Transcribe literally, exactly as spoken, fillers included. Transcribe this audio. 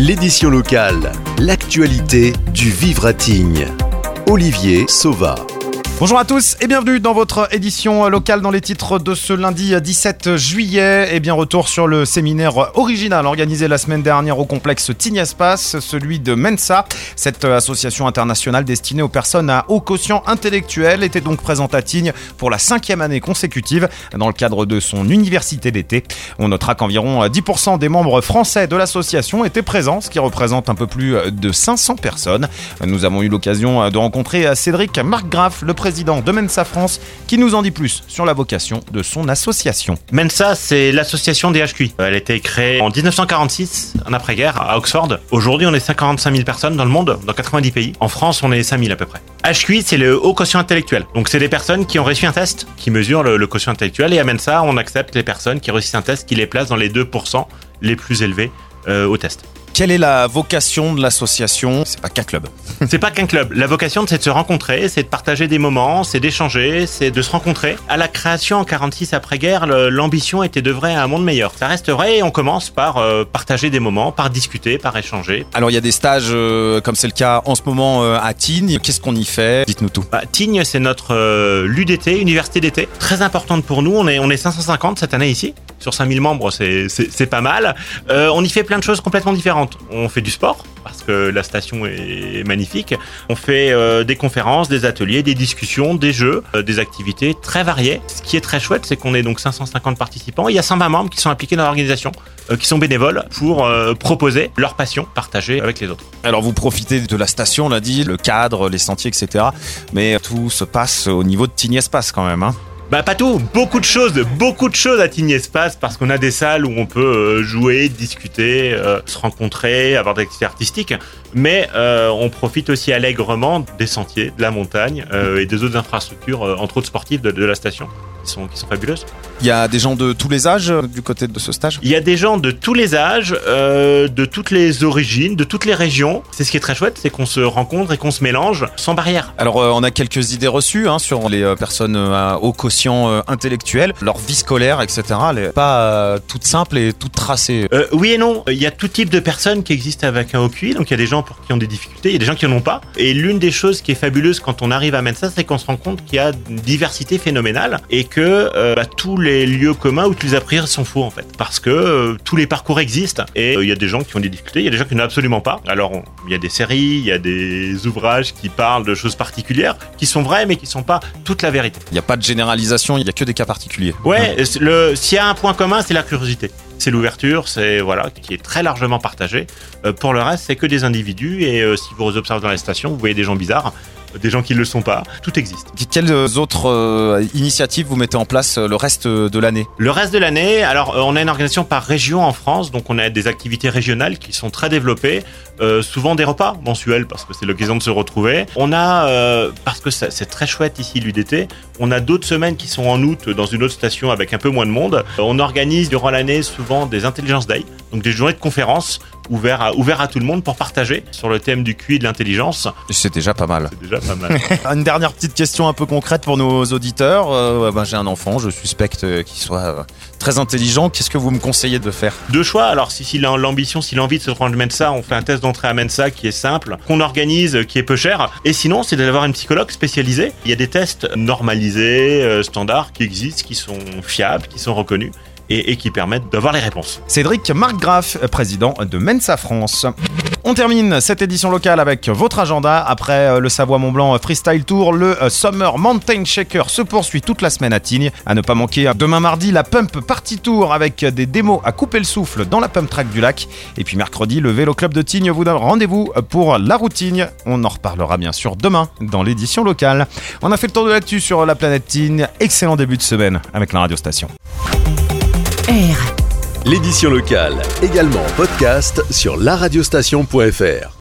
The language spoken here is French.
L'édition locale, l'actualité du vivre à Tignes. Olivier Sauva. Bonjour à tous et bienvenue dans votre édition locale dans les titres de ce lundi dix-sept juillet. Et bien retour sur le séminaire original organisé la semaine dernière au complexe Tignes Espace, celui de Mensa. Cette association internationale destinée aux personnes à haut quotient intellectuel était donc présente à Tignes pour la cinquième année consécutive dans le cadre de son université d'été. On notera qu'environ dix pour cent des membres français de l'association étaient présents, ce qui représente un peu plus de cinq cents personnes. Nous avons eu l'occasion de rencontrer Cédric Marcgraf, le président de Mensa France, qui nous en dit plus sur la vocation de son association. Mensa, c'est l'association des H Q I. Elle a été créée en dix-neuf cent quarante-six, en après-guerre, à Oxford. Aujourd'hui, on est cinquante-cinq mille personnes dans le monde, dans quatre-vingt-dix pays. En France, on est cinq mille à peu près. H Q I, c'est le haut quotient intellectuel. Donc, c'est des personnes qui ont réussi un test qui mesure le, le quotient intellectuel. Et à Mensa, on accepte les personnes qui réussissent un test qui les place dans les deux pour cent les plus élevés euh, au test. Quelle est la vocation de l'association ? C'est pas qu'un club. C'est pas qu'un club. La vocation, c'est de se rencontrer, c'est de partager des moments, c'est d'échanger, c'est de se rencontrer. À la création en quarante-six après-guerre, l'ambition était d'œuvrer à un monde meilleur. Ça reste vrai et on commence par euh, partager des moments, par discuter, par échanger. Alors il y a des stages euh, comme c'est le cas en ce moment euh, à Tignes. Qu'est-ce qu'on y fait ? Dites-nous tout. Bah, Tignes, c'est notre euh, l'U D T, université d'été, très importante pour nous. On est on est cinq cent cinquante cette année ici. Sur cinq mille membres, c'est, c'est, c'est pas mal. Euh, on y fait plein de choses complètement différentes. On fait du sport, parce que la station est magnifique. On fait euh, des conférences, des ateliers, des discussions, des jeux, euh, des activités très variées. Ce qui est très chouette, c'est qu'on est donc cinq cent cinquante participants. Il y a cent vingt membres qui sont impliqués dans l'organisation, euh, qui sont bénévoles pour euh, proposer leur passion partagée avec les autres. Alors vous profitez de la station, on l'a dit, le cadre, les sentiers, et cetera. Mais tout se passe au niveau de Tignes Espace quand même, hein. Bah pas tout, beaucoup de choses, beaucoup de choses à Tignes Espace parce qu'on a des salles où on peut euh, jouer, discuter, euh, se rencontrer, avoir des activités artistiques, mais euh, on profite aussi allègrement des sentiers, de la montagne euh, et des autres infrastructures, euh, entre autres sportives de, de la station, qui sont, qui sont fabuleuses. Il y a des gens de tous les âges euh, du côté de ce stage ? Il y a des gens de tous les âges, euh, de toutes les origines, de toutes les régions. C'est ce qui est très chouette, c'est qu'on se rencontre et qu'on se mélange sans barrière. Alors euh, on a quelques idées reçues hein, sur les euh, personnes euh, au quotient euh, intellectuel, leur vie scolaire, et cetera. Elle n'est pas euh, toute simple et toute tracée. Euh, oui et non, il y a tout type de personnes qui existent avec un haut Q I, donc il y a des gens pour qui ont des difficultés, il y a des gens qui n'en ont pas. Et l'une des choses qui est fabuleuse quand on arrive à Mensa, c'est qu'on se rend compte qu'il y a une diversité phénoménale et que euh, bah, tous les lieux communs où tous les a priori sont faux en fait, parce que euh, tous les parcours existent et euh, il y a des gens qui ont des difficultés, il y a des gens qui n'ont absolument pas. Alors on, il y a des séries, il y a des ouvrages qui parlent de choses particulières, qui sont vraies mais qui sont pas toute la vérité. Il n'y a pas de généralisation, il n'y a que des cas particuliers. Ouais, le, s'il y a un point commun, c'est la curiosité. C'est l'ouverture, c'est voilà, qui est très largement partagée. Euh, pour le reste, c'est que des individus et euh, si vous observez dans les stations, vous voyez des gens bizarres, des gens qui ne le sont pas, tout existe. Quelles autres euh, initiatives vous mettez en place le reste de l'année ? Le reste de l'année, alors euh, on a une organisation par région en France, donc on a des activités régionales qui sont très développées, euh, souvent des repas mensuels parce que c'est l'occasion de se retrouver. On a, euh, parce que ça, c'est très chouette ici l'U D T, on a d'autres semaines qui sont en août dans une autre station avec un peu moins de monde. Euh, on organise durant l'année souvent des Intelligence Day, donc des journées de conférences ouvertes à, ouvert à tout le monde pour partager sur le thème du Q I et de l'intelligence. C'est déjà pas mal. C'est déjà pas mal. Une dernière petite question un peu concrète pour nos auditeurs. Euh, ben, j'ai un enfant, je suspecte qu'il soit euh, très intelligent. Qu'est-ce que vous me conseillez de faire ? Deux choix. Alors, si, si l'ambition, si l'envie de se rendre Mensa, on fait un test d'entrée à Mensa qui est simple, qu'on organise, qui est peu cher. Et sinon, c'est d'avoir une psychologue spécialisée. Il y a des tests normalisés, euh, standards, qui existent, qui sont fiables, qui sont reconnus. Et, et qui permettent d'avoir les réponses. Cédric Marcgraf, président de Mensa France. On termine cette édition locale avec votre agenda. Après le Savoie-Mont-Blanc Freestyle Tour, le Summer Mountain Shaker se poursuit toute la semaine à Tignes. À ne pas manquer demain mardi, la Pump Party Tour avec des démos à couper le souffle dans la Pump Track du lac. Et puis mercredi, le Vélo Club de Tignes vous donne rendez-vous pour la routine. On en reparlera bien sûr demain dans l'édition locale. On a fait le tour de l'actu sur la planète Tignes. Excellent début de semaine avec la radiostation. L'édition locale, également en podcast sur la radiostation point f r.